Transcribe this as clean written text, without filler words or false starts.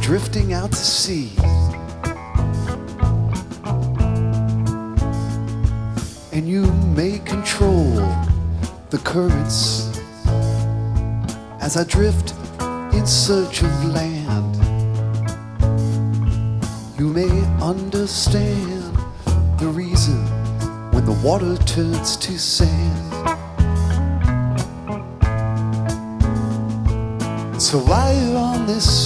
drifting out to sea. And you may control the currents as I drift in search of land. You may understand the reason when the water turns to sand. So while you're on this